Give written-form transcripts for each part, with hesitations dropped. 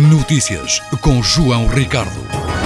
Notícias com João Ricardo.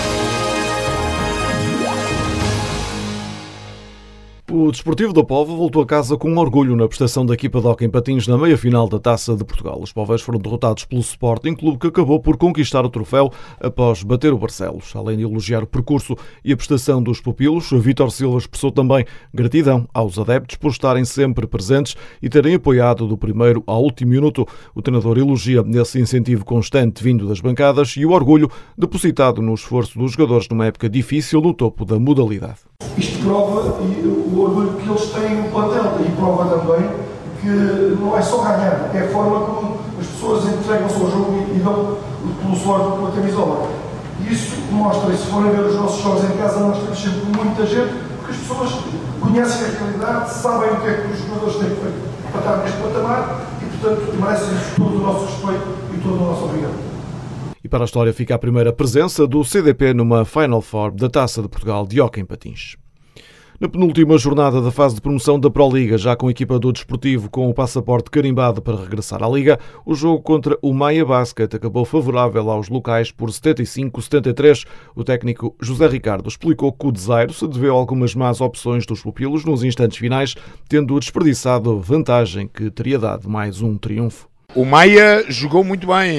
O Desportivo da Póvoa voltou a casa com orgulho na prestação da equipa de hóquei em patins na meia-final da Taça de Portugal. Os poveiros foram derrotados pelo Sporting, clube que acabou por conquistar o troféu após bater o Barcelos. Além de elogiar o percurso e a prestação dos pupilos, Vítor Silva expressou também gratidão aos adeptos por estarem sempre presentes e terem apoiado do primeiro ao último minuto. O treinador elogia esse incentivo constante vindo das bancadas e o orgulho depositado no esforço dos jogadores numa época difícil no topo da modalidade. Isto prova o orgulho que eles têm no plantel e prova também que não é só ganhar, é a forma como as pessoas entregam-se ao jogo e dão pelo suor pela camisola. E isso mostra, e se forem ver os nossos jogos em casa, nós temos sempre muita gente, porque as pessoas conhecem a realidade, sabem o que é que os jogadores têm feito para estar neste patamar e, portanto, merecem-nos todo o nosso respeito e todo o nosso obrigado. E para a história fica a primeira presença do CDP numa Final Four da Taça de Portugal de hóquei em patins. Na penúltima jornada da fase de promoção da Pro Liga, já com a equipa do Desportivo com o passaporte carimbado para regressar à Liga, o jogo contra o Maia Basket acabou favorável aos locais por 75-73. O técnico José Ricardo explicou que o desaire se deveu a algumas más opções dos pupilos nos instantes finais, tendo desperdiçado vantagem que teria dado mais um triunfo. O Maia jogou muito bem,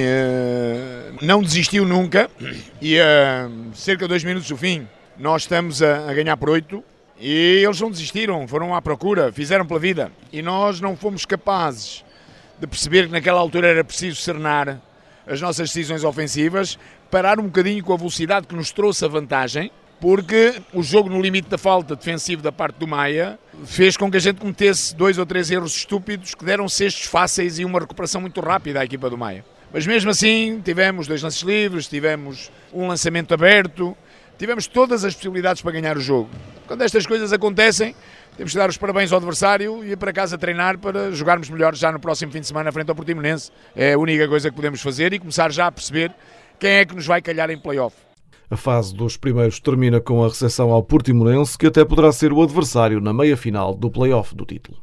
não desistiu nunca e a cerca de 2 minutos do fim nós estamos a ganhar por 8 e eles não desistiram, foram à procura, fizeram pela vida e nós não fomos capazes de perceber que naquela altura era preciso serenar as nossas decisões ofensivas, parar um bocadinho com a velocidade que nos trouxe a vantagem, porque o jogo no limite da falta defensivo da parte do Maia fez com que a gente cometesse 2 ou 3 erros estúpidos que deram cestos fáceis e uma recuperação muito rápida à equipa do Maia. Mas mesmo assim tivemos 2 lances livres, tivemos um lançamento aberto, tivemos todas as possibilidades para ganhar o jogo. Quando estas coisas acontecem, temos que dar os parabéns ao adversário e ir para casa treinar para jogarmos melhor já no próximo fim de semana frente ao Portimonense. É a única coisa que podemos fazer e começar já a perceber quem é que nos vai calhar em play-off. A fase dos primeiros termina com a recepção ao Portimonense, que até poderá ser o adversário na meia-final do play-off do título.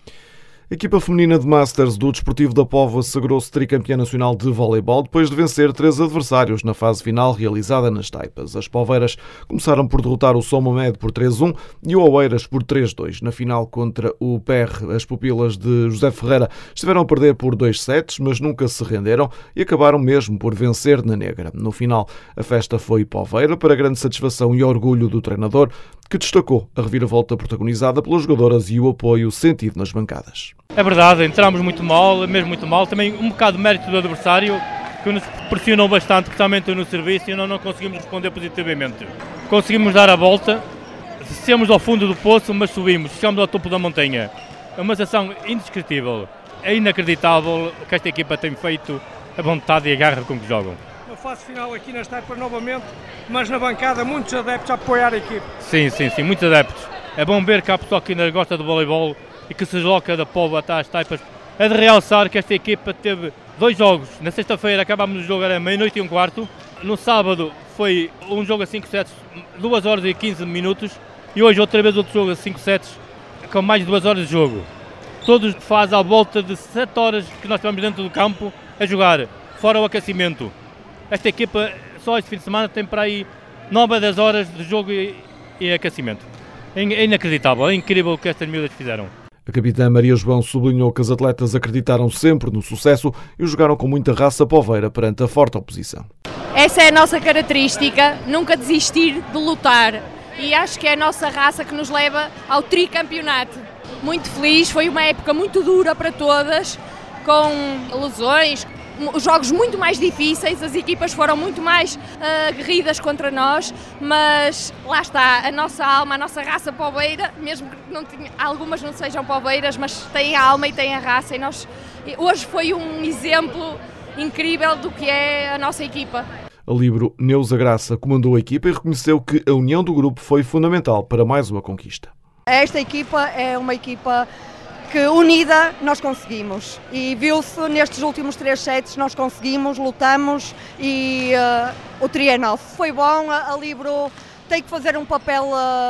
A equipa feminina de Masters do Desportivo da Póvoa sagrou-se tricampeã nacional de voleibol depois de vencer 3 adversários na fase final realizada nas Taipas. As poveiras começaram por derrotar o Somamed por 3-1 e o Oeiras por 3-2. Na final contra o PR, as pupilas de José Ferreira estiveram a perder por 2 sets, mas nunca se renderam e acabaram mesmo por vencer na negra. No final, a festa foi poveira, para grande satisfação e orgulho do treinador, que destacou a reviravolta protagonizada pelas jogadoras e o apoio sentido nas bancadas. É verdade, entramos muito mal, mesmo muito mal. Também um bocado de mérito do adversário, que nos pressionou bastante, especialmente no serviço, e nós não conseguimos responder positivamente. Conseguimos dar a volta, descemos ao fundo do poço, mas subimos, chegamos ao topo da montanha. É uma sensação indescritível. É inacreditável o que esta equipa tem feito, a vontade e a garra com que jogam. Na fase final aqui nas Taipas novamente, mas na bancada muitos adeptos a apoiar a equipe. Sim, muitos adeptos. É bom ver que há pessoal que ainda gosta de voleibol e que se desloca da Póvoa até às Taipas. É de realçar que esta equipa teve 2 jogos. Na sexta-feira acabámos de jogar à meia-noite e um quarto. No sábado foi um jogo a 5 sets, 2 horas e 15 minutos. E hoje outra vez outro jogo a 5 sets, com mais de 2 horas de jogo. Todos fazem à volta de 7 horas que nós estamos dentro do campo a jogar, fora o aquecimento. Esta equipa só este fim de semana tem para aí 9 a 10 horas de jogo e aquecimento. É inacreditável, é incrível o que estas miúdas fizeram. A capitã Maria João sublinhou que as atletas acreditaram sempre no sucesso e jogaram com muita raça poveira perante a forte oposição. Essa é a nossa característica, nunca desistir de lutar. E acho que é a nossa raça que nos leva ao tricampeonato. Muito feliz, foi uma época muito dura para todas, com lesões, jogos muito mais difíceis, as equipas foram muito mais aguerridas contra nós, mas lá está, a nossa alma, a nossa raça poveira, mesmo que algumas não sejam poveiras, mas têm a alma e têm a raça, e hoje foi um exemplo incrível do que é a nossa equipa. A líbero Neuza Graça comandou a equipa e reconheceu que a união do grupo foi fundamental para mais uma conquista. Esta equipa é uma equipa que unida nós conseguimos e viu-se nestes últimos 3 sets, nós conseguimos, lutamos e o trienal foi bom. A líbero tem que fazer um papel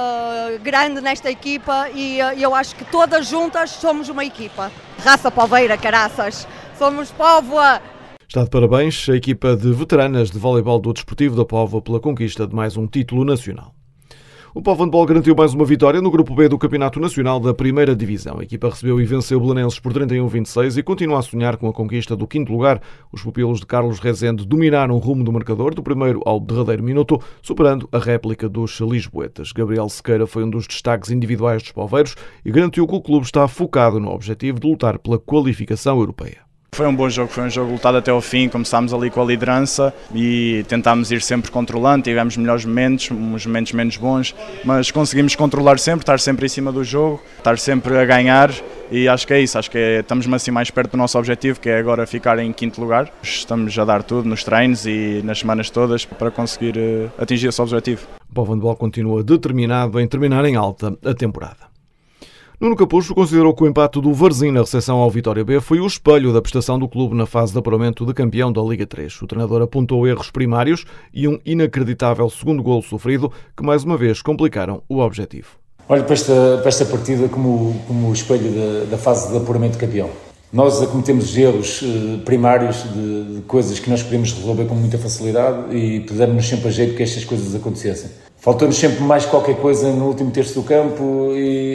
grande nesta equipa e eu acho que todas juntas somos uma equipa. Raça poveira, caraças, somos Póvoa. Está de parabéns a equipa de veteranas de voleibol do Desportivo da Póvoa pela conquista de mais um título nacional. O Póvoa Handball garantiu mais uma vitória no Grupo B do Campeonato Nacional da Primeira Divisão. A equipa recebeu e venceu Belenenses por 31-26 e continua a sonhar com a conquista do 5º lugar. Os pupilos de Carlos Rezende dominaram o rumo do marcador do primeiro ao derradeiro minuto, superando a réplica dos lisboetas. Gabriel Sequeira foi um dos destaques individuais dos poveiros e garantiu que o clube está focado no objetivo de lutar pela qualificação europeia. Foi um bom jogo, foi um jogo lutado até ao fim, começámos ali com a liderança e tentámos ir sempre controlando, tivemos melhores momentos, uns momentos menos bons, mas conseguimos controlar sempre, estar sempre em cima do jogo, estar sempre a ganhar e acho que é isso, estamos assim mais perto do nosso objetivo, que é agora ficar em 5º lugar. Estamos a dar tudo nos treinos e nas semanas todas para conseguir atingir esse objetivo. O Póvoa Handball continua determinado em terminar em alta a temporada. Nuno Capucho considerou que o empate do Varzim na recepção ao Vitória B foi o espelho da prestação do clube na fase de apuramento de campeão da Liga 3. O treinador apontou erros primários e um inacreditável segundo golo sofrido que mais uma vez complicaram o objetivo. Olho para esta partida como o espelho da fase de apuramento de campeão. Nós cometemos erros primários de coisas que nós podemos resolver com muita facilidade e pusemos-nos sempre a jeito que estas coisas acontecessem. Faltou-nos sempre mais qualquer coisa no último terço do campo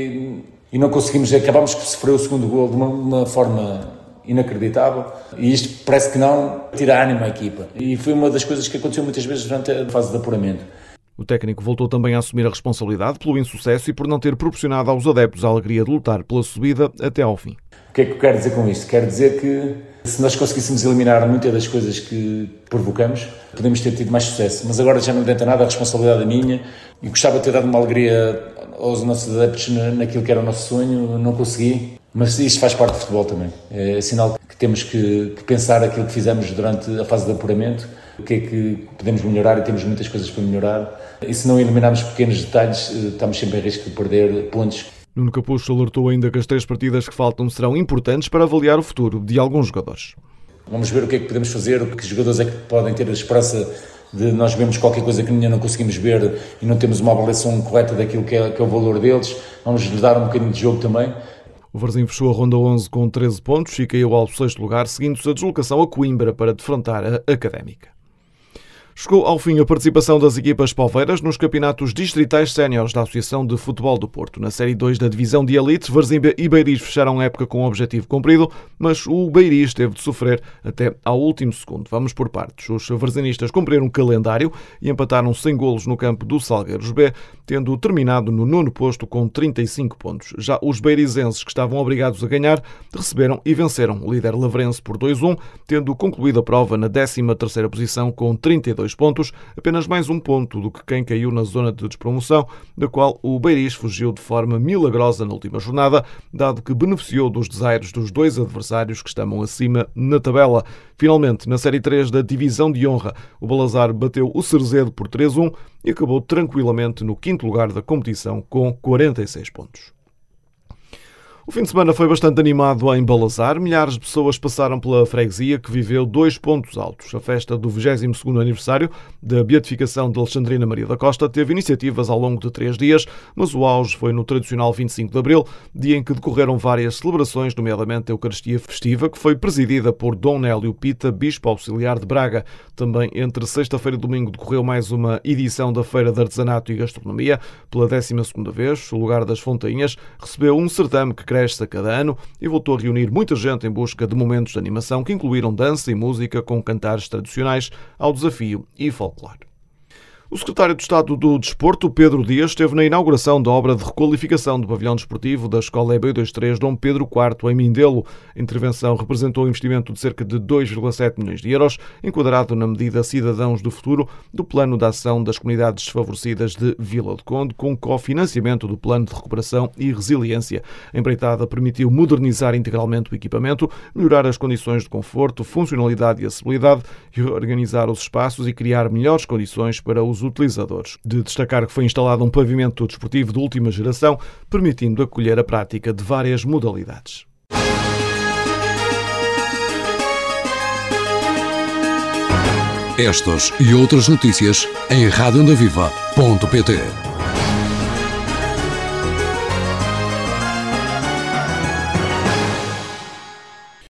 e não conseguimos, acabámos por sofrer o segundo golo de uma forma inacreditável e isto parece que não tira ânimo à equipa e foi uma das coisas que aconteceu muitas vezes durante a fase de apuramento. O técnico voltou também a assumir a responsabilidade pelo insucesso e por não ter proporcionado aos adeptos a alegria de lutar pela subida até ao fim. O que é que eu quero dizer com isto? Quero dizer que se nós conseguíssemos eliminar muitas das coisas que provocamos, podemos ter tido mais sucesso, mas agora já não adianta nada, a responsabilidade é minha e gostava de ter dado uma alegria aos nossos adeptos naquilo que era o nosso sonho, não consegui, mas isto faz parte do futebol também. É sinal que temos que pensar aquilo que fizemos durante a fase de apuramento, o que é que podemos melhorar e temos muitas coisas para melhorar e se não eliminarmos pequenos detalhes, estamos sempre em risco de perder pontos. Nuno Capucho alertou ainda que as 3 partidas que faltam serão importantes para avaliar o futuro de alguns jogadores. Vamos ver o que é que podemos fazer, que jogadores é que podem ter a esperança de nós vermos qualquer coisa que ainda não conseguimos ver e não temos uma avaliação correta daquilo que é o valor deles. Vamos lhe dar um bocadinho de jogo também. O Varzim fechou a ronda 11 com 13 pontos e caiu ao 6º lugar, seguindo-se a deslocação a Coimbra para defrontar a Académica. Chegou ao fim a participação das equipas poveiras nos campeonatos distritais séniores da Associação de Futebol do Porto. Na Série 2 da Divisão de Elite, Varzim e Beiris fecharam a época com o objetivo cumprido, mas o Beiris teve de sofrer até ao último segundo. Vamos por partes. Os varzinistas cumpriram um calendário e empataram sem golos no campo do Salgueiros B, tendo terminado no 9º posto com 35 pontos. Já os beirisenses, que estavam obrigados a ganhar, receberam e venceram o líder lavrense por 2-1, tendo concluído a prova na 13ª posição com 32 pontos, apenas mais um ponto do que quem caiu na zona de despromoção, da qual o Beiris fugiu de forma milagrosa na última jornada, dado que beneficiou dos desaires dos 2 adversários que estavam acima na tabela. Finalmente, na Série 3 da Divisão de Honra, o Balazar bateu o Cerzedo por 3-1 e acabou tranquilamente no 5º lugar da competição com 46 pontos. O fim de semana foi bastante animado em Balazar. Milhares de pessoas passaram pela freguesia que viveu 2 pontos altos. A festa do 22º aniversário da beatificação de Alexandrina Maria da Costa teve iniciativas ao longo de 3 dias, mas o auge foi no tradicional 25 de Abril, dia em que decorreram várias celebrações, nomeadamente a Eucaristia Festiva, que foi presidida por Dom Nélio Pita, Bispo Auxiliar de Braga. Também entre sexta-feira e domingo decorreu mais uma edição da Feira de Artesanato e Gastronomia. Pela 12ª vez, o Lugar das Fontainhas recebeu um certame que cresce a cada ano e voltou a reunir muita gente em busca de momentos de animação que incluíram dança e música com cantares tradicionais ao desafio e folclore. O secretário de Estado do Desporto, Pedro Dias, esteve na inauguração da obra de requalificação do pavilhão desportivo da Escola EB23 Dom Pedro IV, em Mindelo. A intervenção representou um investimento de cerca de 2,7 milhões de euros, enquadrado na medida Cidadãos do Futuro do Plano de Ação das Comunidades Desfavorecidas de Vila do Conde, com cofinanciamento do Plano de Recuperação e Resiliência. A empreitada permitiu modernizar integralmente o equipamento, melhorar as condições de conforto, funcionalidade e acessibilidade, reorganizar os espaços e criar melhores condições para os utilizadores. De destacar que foi instalado um pavimento desportivo de última geração, permitindo acolher a prática de várias modalidades. Estas e outras notícias em radioondaviva.pt.